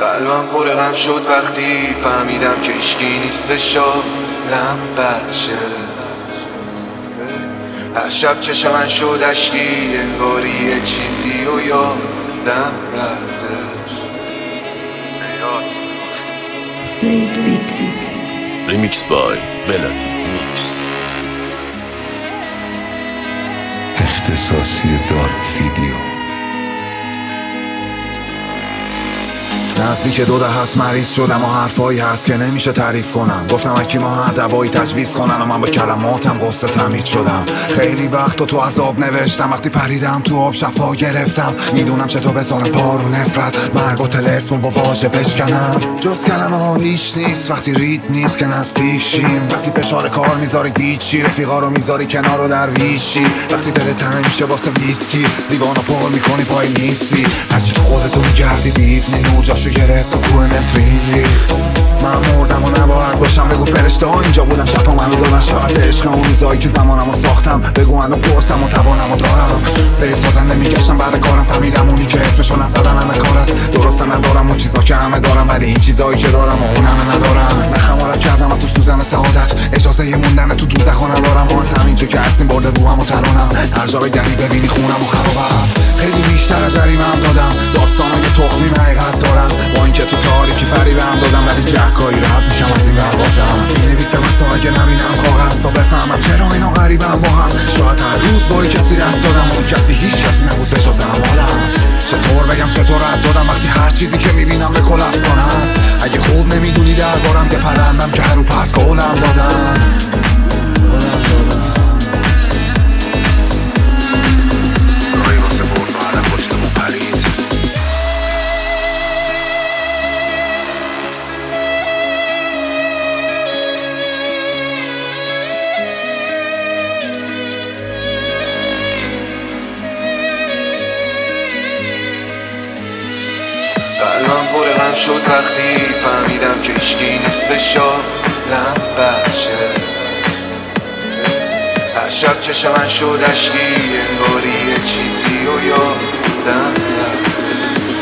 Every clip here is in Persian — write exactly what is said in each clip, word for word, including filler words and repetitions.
قلبم پر غم شد وقتی فهمیدم که هیچکی نیستش لم بچه. هر شب چشم من شد اشکی، انگاری یه چیزی و یادم رفتش. سید بیت ریمیکس بای بلادی میکس، اختصاصی دارک ویدیو. نزدیک دو ده هست مریض شدم و حرفایی هست که نمیشه تعریف کنم. گفتم اکی ما هر دوایی تجویز کنن و من با کلماتم قصه تمید شدم. خیلی وقت تو عذاب نوشتم، وقتی پریدم تو آب شفا گرفتم. میدونم چطور بذارم پارو نفرت، مرگ و تلسمو با واژه بشکنم. جز کلمه ها هیچ نیست وقتی رید نیست که نزدیک شیم. وقتی فشار کار میذاری گیچی، رفیقا رو میذاری کنار و درویشی. وقتی دل تنگ میشه واسه ویسکی، دیوانو پر میکنی پای نیستی. هرچی تو خودتو میگردی دیوونی و جاشو گرفت و کوه نفرین ریخت. من مردم و نباید باشم، بگو فرشته ها اینجا بودن شفا منو دادن. شاید عشق اون میزایی که زمانم رو ساختم، بگو منو پرسم و توانم و دارم. به سازنده میگشتم بعد کارم، فهمیدم اونی که اسمشو نزدن همه کار است. درسته ندارم اون چیزا که همه دارم، ولی این چیزایی که دارم و اون همه ندارم. نخمارت کردم و تو سوزن سعادت، اجازه ی موندن تو دوزخ ندارم. واسه همینجا که هستیم برده بوهم و ترانم، هر جا بگردی ببینی خونم و خراب است. خیلی بیشتر از جریمه‌ام دادم، داستانای تخمی حقیقت دارن. با اینکه تو تاریکی فریبم دادم، ولی جهگاهی رد میشم از این بروازم. می‌نویسم حتی اگه نبینم کاغذ تا بفهمم چرا اینا غریبم با هم. شاید هر روز با کسی دست دادم، اون کسی هیچ کسی نبود بجز اعمالم. چطور بگم چطور رد دادم وقتی هر چیزی که میبینم به کل افسانه است. اگه خوب نمیدونی دربارم که پرندم که هر رو پرت گلم دادن. قلبم پر غم شد وقتی فهمیدم که هیچکی نیستش لم بچه. هر شب چشم من شد اشکی، انگاری یه چیزی و یادم رفتش.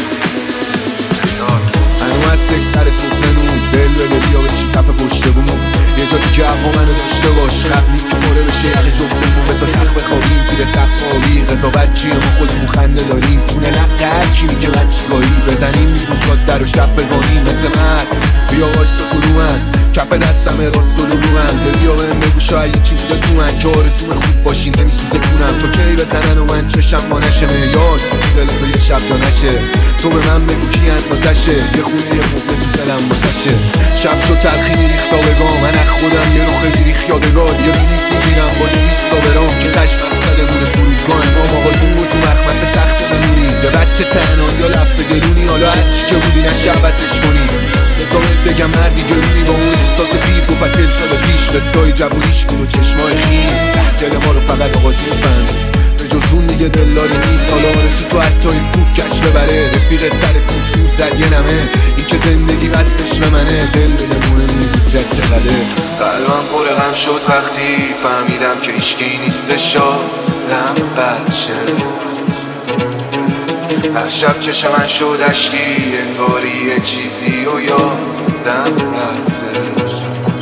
هنو هستش سر سوختنون، دل بده بیا بشی کف پشت بومون. یه جا دیگه هوا منو داشته باش، قبلی که مره بشه یقه جفتمون. بذار تخت بخوابیم زیر سقف عالی، قضاوت چیه ما خودمون خنده داریم. چونه لقه هرکی میگه من چیکاری، بزنیم بیرون جاده رو شب بگانیم. مثل مرد بیا وایسا تو رو من، کف دستم راست و رو من. بیا بهم بگو شاید یه چی بوده تو من، که آرزوم خوب باشین نمیسوزه کنم. تو کی بزنن و من چشم ما نشه، میاد دل تو یه شب جا نشه. تو به من بگو کی اندازشه، یه خونه یه موقع تو دلم واسشه. شب شد تلخی میریخت آبگاه، من از خودم یه روخه بیریخ یادگار. یه بینیک میبینم با دویست آبرام، که تش مقصدمونه فرودگاه. ما آقا جون تو مخمسه سخت بمونی، به بچه تنهایی یا لفظ گلونی. حالا هرچی که بودی نشه عوضش کنی. بذارت بگم مردی گرونی با اون احساس پیر گفت تل سال پیش. قصای جوونیش بود و چشمای خیز، دل ما رو فقط آقا جون فهمید. به جز اون دیگه دلاری نیست، حالا آرزو تو حتی این کوک کش ببره. رفیقت سر کوسوز زد یه نمه، این که زندگی بستش به منه. دل بده مهم نیست جد چقدره. قلبم پر غم شد وقتی فهمیدم که هیچکی نیستش لم بچه. هر شب چشم من شد اشکی، انگاری یه چیزی و یادم رفتش.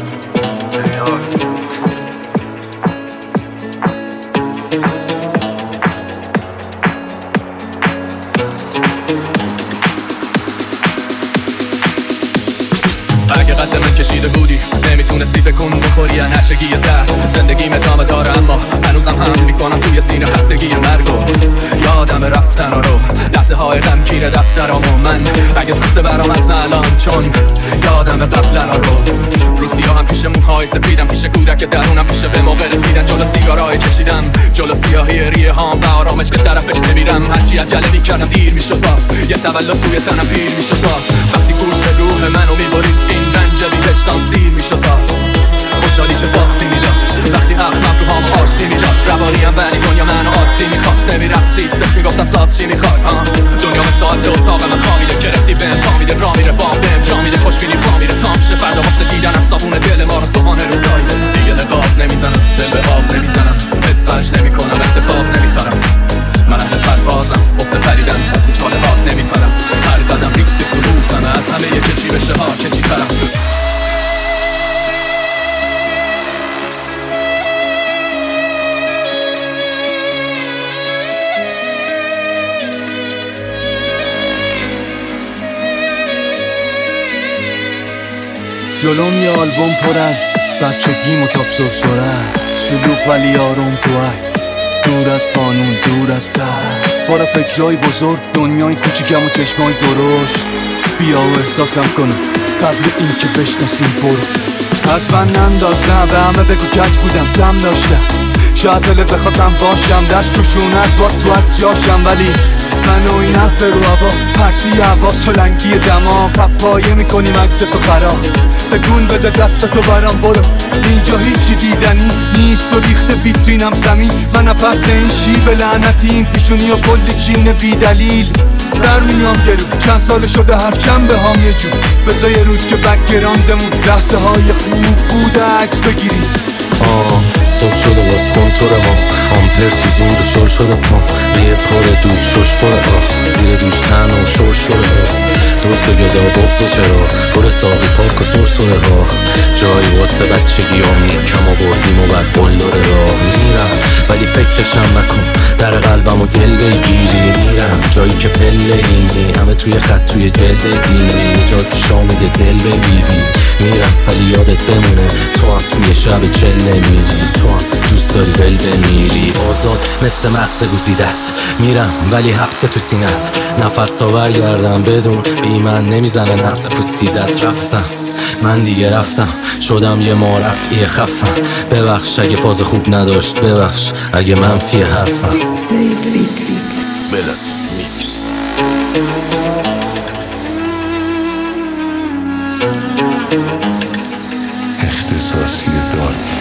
اگه قد من کشیده بودی نمیتونستی فکر کن بخوری از نشگی ده. زندگیم ادامه داره اما هنوزم هم میکنم توی سینه خستگی مرگو. یادم رفتن رو لحظه های غمگین دفترامو من، اگه سخته برام از الان چون یادم قبلا رو. روسیا هم پیش موهای سفیدم، پیش کودک درونم، پیش به موقع رسیدن جلو سیگارای کشیدم، جلو سیاهی ریه هام به آرامش که طرفش نمیرم. هرچی عجله میکردم دیر میشد باز، یه تولد توی تنم پیر میشد باز. وقتی گوش روح منو میبرید این رنج بی وجدان سیر میشد باز. خوشحالی چه باختی میداد وقتی اخمم رو هم آشتی میداد. روانیم ولی دنیا منو عادی میخواست، نمیرقصید بهش میگفتم ساز چی میخواد. دنیا به ساعت اتاق من خوابیده، گرفتی بهم پا میده، را میره بام بهم جا میده، خوشبینی پا میره تا میشه فردا واسه دیدنم صابون دل ما رو صبحانه روزایی. دیگه نقاب نمیزنم، دل به آب نمیزنم، اسقش نمیکنم، اتفاق نمیخرم. من اهل پروازم، افت پریدن از این چاله هات نمیپرم. هر قدم ریسک سلوکم، از جلوم یه آلبوم پر از بچگیم و تاپ سرسره است، شلوغ ولی آروم تو عکس، دور از قانون دور از ترس، بار فکرهای بزرگ، دنیای کوچیکم و چشمای درشت. بیا و احساسم کن قبل این که بشناسیم برو. پس من ننداز نه به همه بگو کج بودم کم داشتم، شاید دل بخوادم باشم دست رو شونت با تو عکس جاشم، ولی من و این حرف رو هوا پرتی هوا سلنگی دما پپایه میکنیم عکس تو خراب. بگون بده دست تو برام برو، اینجا هیچی دیدنی نیست و ریخته ویترینم زمین. من نفس این شیب لعنتی این پیشونی و کلی چین بی دلیل در میام گرو. چند سال شده هر چند به هم یه جو بذار یه روز که بکگراندمون لحظه های خوب بوده عکس بگیریم. آه صبح شده باز کنتور ما آمپر سوزوند و شل شده پا یه پاره دود شش پاره آه زیر دوش تن و شور شده دوست و گده و بغض و چرا پر ساقی پاک و سرسره ها جایی واسه بچگی هم کم آوردیم و بعد قلدره راه میرم ولی فکرشم نکن در قلبم و گل بگیری میرم جایی که پله اینی همه توی خط توی جلد دینی جا که شامیده دل ببیبی میرم ولی یادت بمونه تو هم توی شب چله میری تو هم دوست داری بل بمیری آزاد مثل مغز گزیدت میرم ولی حبس تو سینت نفس تا برگردم بدون بی من نمیزنه نفس پوسیدت رفتم من دیگه رفتم شدم یه معرفی خفم ببخش اگه فاز خوب نداشت ببخش اگه منفی حرفم سید بیت بله میکس اختصاصی دارک